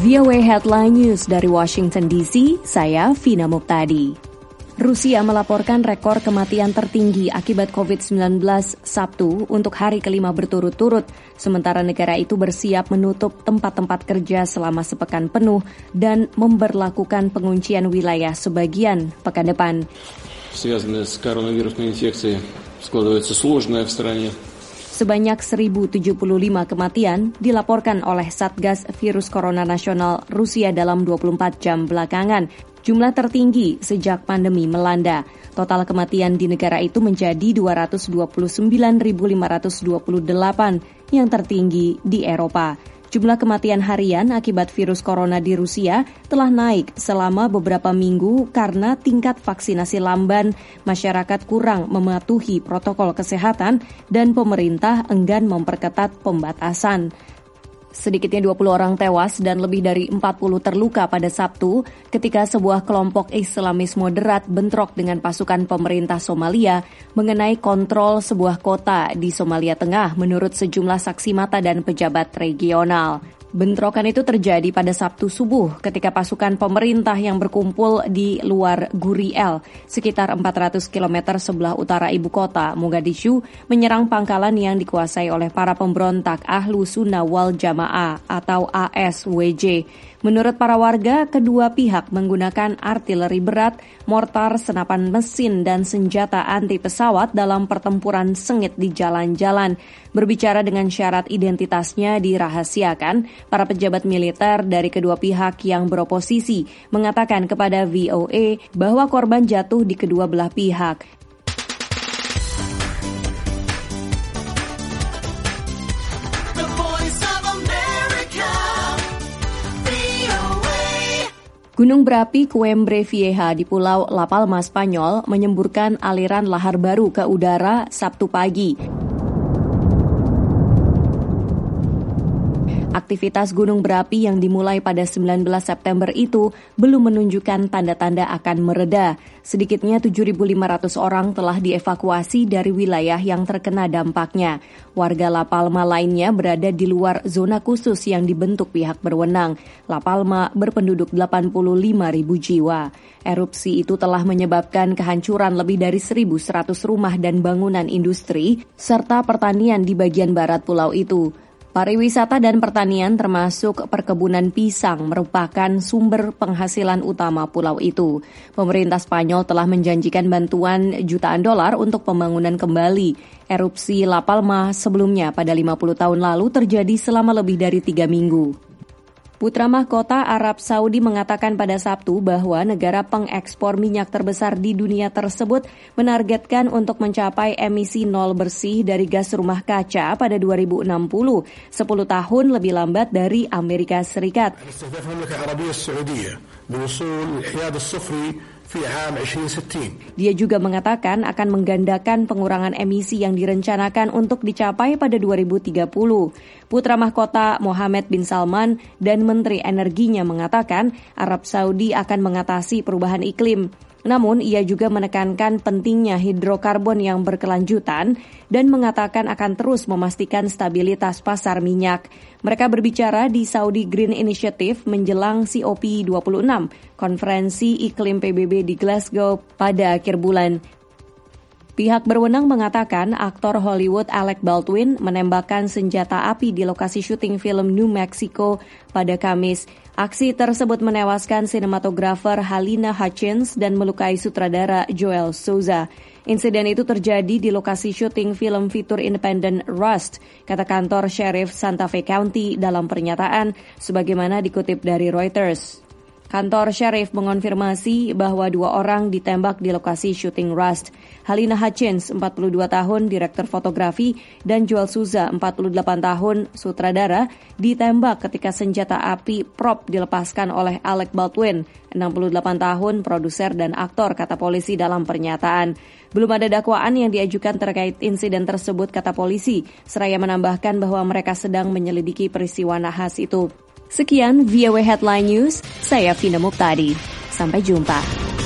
VOA Headline News dari Washington DC, saya Vina Muqtadi. Rusia melaporkan rekor kematian tertinggi akibat COVID-19 Sabtu untuk hari kelima berturut-turut, sementara negara itu bersiap menutup tempat-tempat kerja selama sepekan penuh dan memberlakukan penguncian wilayah sebagian pekan depan. Связанная с коронавирусной инфекцией складывается сложная в стране. Sebanyak 1.075 kematian dilaporkan oleh Satgas Virus Corona Nasional Rusia dalam 24 jam belakangan. Jumlah tertinggi sejak pandemi melanda. Total kematian di negara itu menjadi 229.528, yang tertinggi di Eropa. Jumlah kematian harian akibat virus corona di Rusia telah naik selama beberapa minggu karena tingkat vaksinasi lamban, masyarakat kurang mematuhi protokol kesehatan, dan pemerintah enggan memperketat pembatasan. Sedikitnya 20 orang tewas dan lebih dari 40 terluka pada Sabtu ketika sebuah kelompok Islamis moderat bentrok dengan pasukan pemerintah Somalia mengenai kontrol sebuah kota di Somalia Tengah menurut sejumlah saksi mata dan pejabat regional. Bentrokan itu terjadi pada Sabtu subuh ketika pasukan pemerintah yang berkumpul di luar Guriel, sekitar 400 km sebelah utara ibu kota, Mogadishu, menyerang pangkalan yang dikuasai oleh para pemberontak Ahlu Sunnah wal Jamaah atau ASWJ. Menurut para warga, kedua pihak menggunakan artileri berat, mortar, senapan mesin, dan senjata anti pesawat dalam pertempuran sengit di jalan-jalan. Berbicara dengan syarat identitasnya dirahasiakan, para pejabat militer dari kedua pihak yang beroposisi mengatakan kepada VOA bahwa korban jatuh di kedua belah pihak. Gunung berapi Coimbre Vieja di Pulau La Palma, Spanyol, menyemburkan aliran lahar baru ke udara Sabtu pagi. Aktivitas gunung berapi yang dimulai pada 19 September itu belum menunjukkan tanda-tanda akan mereda. Sedikitnya 7.500 orang telah dievakuasi dari wilayah yang terkena dampaknya. Warga La Palma lainnya berada di luar zona khusus yang dibentuk pihak berwenang. La Palma berpenduduk 85.000 jiwa. Erupsi itu telah menyebabkan kehancuran lebih dari 1.100 rumah dan bangunan industri, serta pertanian di bagian barat pulau itu. Pariwisata dan pertanian termasuk perkebunan pisang merupakan sumber penghasilan utama pulau itu. Pemerintah Spanyol telah menjanjikan bantuan jutaan dolar untuk pembangunan kembali. Erupsi La Palma sebelumnya pada 50 tahun lalu terjadi selama lebih dari 3 minggu. Putra mahkota Arab Saudi mengatakan pada Sabtu bahwa negara pengekspor minyak terbesar di dunia tersebut menargetkan untuk mencapai emisi nol bersih dari gas rumah kaca pada 2060, 10 tahun lebih lambat dari Amerika Serikat. Dia juga mengatakan akan menggandakan pengurangan emisi yang direncanakan untuk dicapai pada 2030. Putra mahkota Mohammed bin Salman dan Menteri Energinya mengatakan Arab Saudi akan mengatasi perubahan iklim. Namun, ia juga menekankan pentingnya hidrokarbon yang berkelanjutan dan mengatakan akan terus memastikan stabilitas pasar minyak. Mereka berbicara di Saudi Green Initiative menjelang COP26, konferensi iklim PBB di Glasgow pada akhir bulan. Pihak berwenang mengatakan aktor Hollywood Alec Baldwin menembakkan senjata api di lokasi syuting film New Mexico pada Kamis. Aksi tersebut menewaskan sinematografer Halina Hutchins dan melukai sutradara Joel Souza. Insiden itu terjadi di lokasi syuting film fitur independen Rust, kata kantor Sheriff Santa Fe County dalam pernyataan, sebagaimana dikutip dari Reuters. Kantor Sheriff mengonfirmasi bahwa 2 orang ditembak di lokasi syuting Rust. Halina Hutchins, 42 tahun, direktur fotografi, dan Joel Souza, 48 tahun, sutradara, ditembak ketika senjata api prop dilepaskan oleh Alec Baldwin, 68 tahun, produser dan aktor, kata polisi dalam pernyataan. Belum ada dakwaan yang diajukan terkait insiden tersebut, kata polisi, seraya menambahkan bahwa mereka sedang menyelidiki peristiwa nahas itu. Sekian VOA Headline News, saya Vina Muqtadi. Sampai jumpa.